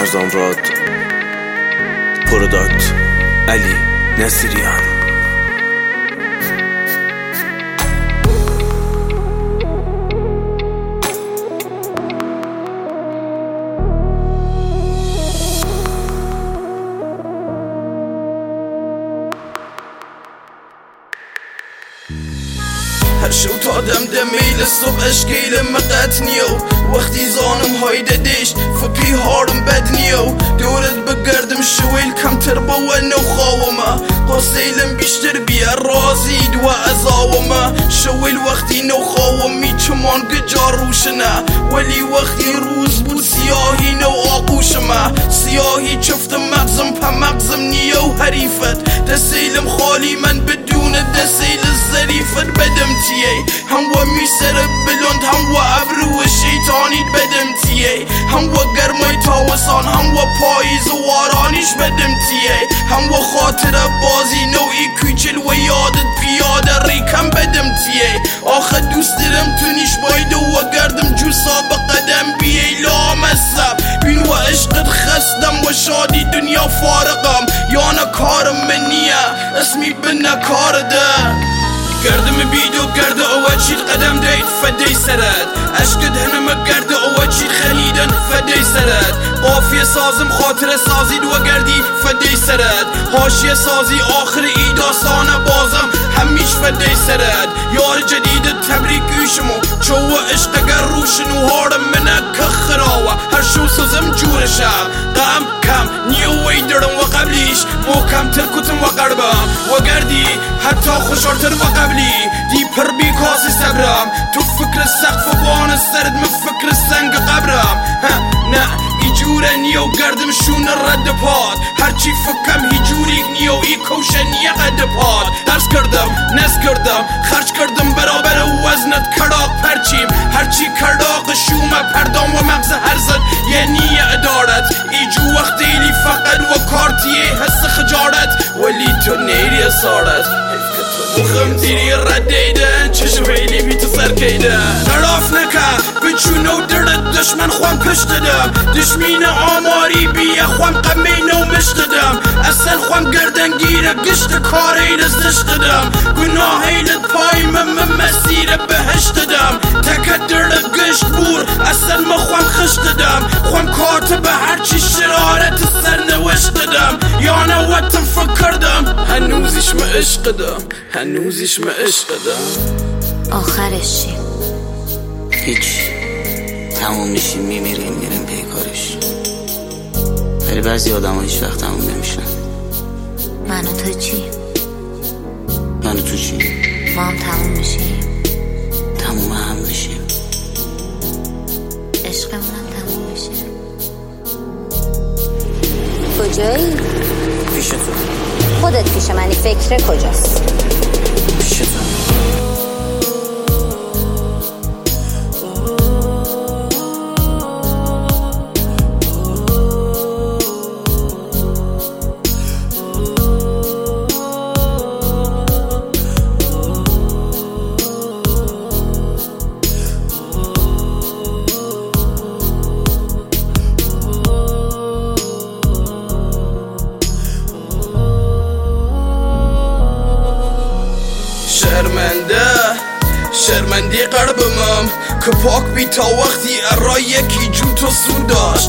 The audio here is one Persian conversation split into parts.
فرزان راد پروداکت علی نصیریان. هر شو تا دمدمیل صبح اشکیل مقت نیو وقتی زانم هایده دیش فپی هارم بد نیو دورت بگردم شویل کمتر با و نو خواوما قاسیلم بیشتر بیا رازید و ازاوما شویل وقتی نو خواومی چمان گجار روشنا ولی وقتی روز بود سیاهی نو آقوشما سیاهی چفت مغزم پا مغزم نیو حریفت دسیلم خالی من بدون دسیل ظریفت بدم تیه هم و میسر بلند هم و ابرو شیطانیت بدم تیه هم و گرمای تاوسان هم و پاییز و وارانیش بدم تیه هم و خاطر بازی نوعی کوچل و یادت پیاده ریکم بدم تیه آخه دوست دارم تونیش بایده و گردم جوسا بقدم بیه لامصب بین و عشقت خستم و شادی دنیا فارقم یانا کارم منیه اسمی بنا کار ده گردم بیدو گرد اوه چید قدم دید فدی سرد عشقت هنم گرد اوه چید خلیدن فدی سرد قافیه سازم خاطر سازید و گردی فدی سرد حاشیه سازی آخر ای داستانه بازم همیش فدی سرد یار جدید تبریک ایشمو چو عشق گر روشنو هارم منه که خراوه هر شو سازم جورشم قم کم نیوی درم و قبلیش محکم تر کتم و قربم و گردی حتی خوشارتر و قبلی دی پر بی کاسی صبرم تو فکر سقف و بان سرد من فکر سنگ قبرم نه ایجوره نیو گردم شون رد پاد هرچی فکم هیجوری نیو ای کوشنی قد پاد درس کردم نس کردم خرج کردم برابر وزنت کڑاق پرچیم هرچی کڑاق شومه پردام و مغز هرزد یعنی ادارت ایجو وقتی لی فقط و کارتیه حس خجارت ولی تو نیری اسارت مخم دیری ردیدن چشم ویلی بی تو سرکیدن نراف نکن بچونو درد دشمن خوام کش دادم دشمین آماری بیه خوام قمینو مش دادم اصلا خوام گردنگیره گشت کاری دستش دادم گناهیلت پای من مسیر بهش دادم تکت درد گشت بور اصلا ما خوام خش دادم خوام کاتب هرچی شرارت سرنوشت دادم یا نواتم فکردم هنوزش ما عشق دم هنوزش ما عشق دم آخرش چی؟ هیچ تموم میشیم میریم پی کارش ولی بعضی آدم ها هیچ وقت تموم نمیشن من و تو چی؟ من و تو چی؟ ما هم تموم میشیم تموم هم میشیم عشقمونم تموم میشه کجایی؟ پیش تو خودت پیش منی فکر کجاست؟ پیش تو شرمندی قلبمم که پاک بی تا وقتی ارای یکی جو تو سو داشت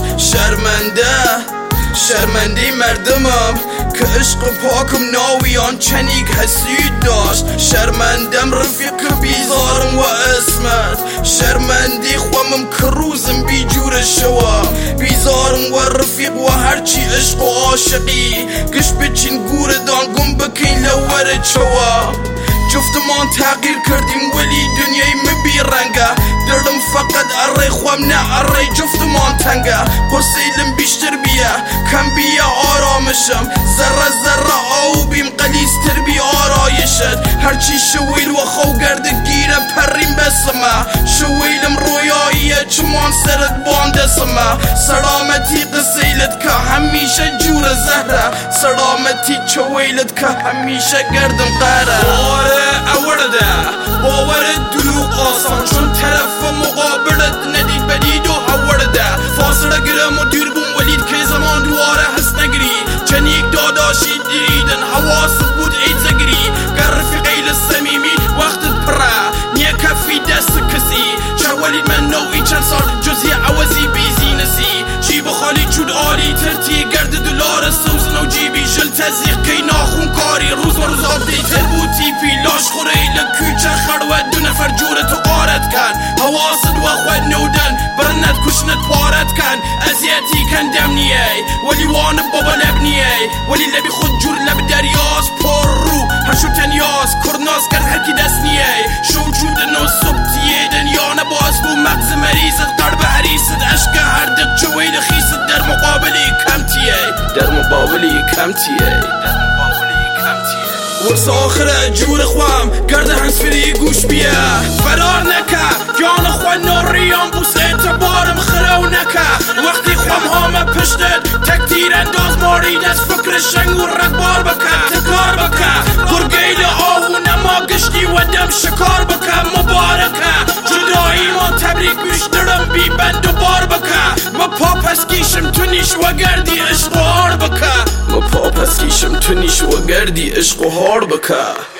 شرمنده مردمم که عشق پاکم ناویان چنیک حسید داشت شرمندم رفیق بیزارم و اسمت شرمندی خوامم که روزم بی جور شوا بیزارم و رفیق و هرچی عشق و عاشقی گشت بچین گور دان گم بکین لور چوا جفتمان تغییر کردیم ولی دنیای مبی رنگه دردم فقط اره خوام نه اره جفتمان تنگه قرسیلم بیشتر بیا کم بیا آرامشم ذره آو بیم قلیستر بی آرایشت هرچی شویل و خو گرده گیره پریم بسمه شویلم رویاییه چمان سرت باندسمه سلامتی قسیلت که همیشه جور زهره سلامتی چویلت که همیشه گردم قهره باور دروغ آسان چون طرف مقابلت ندید بدید و هورده فاصله گرم و دیر بوم ولید که من ازیتی کندم نیه ولی وان بابا لبنیه ولی لبی خود جور لب دریاز پر رو هشو تنیاز کرناز کرد هرکی دست نیه شو وجود نو صبتیه دنیا نباز بو مغز مریضت قلب حریصت عشق هردق جویل خیست در مقابلی کمتیه ورس آخره جور خوام گرده هنسفری گوش بیه فرار نکه جان خواه نوریان بوس اعتبارم خرو نکه وقتی خوام همه پشتت تک تیر انداز مارید از فکر شنگ و رگبار بکه تکار بکه گرگیل آهو نما گشتی و دم شکار بکه مبارکه جدایی ما تبریک بیشترم بی بند و بار بکه ما پا پس کیشم تو نیش و گردی عشق و هار بکه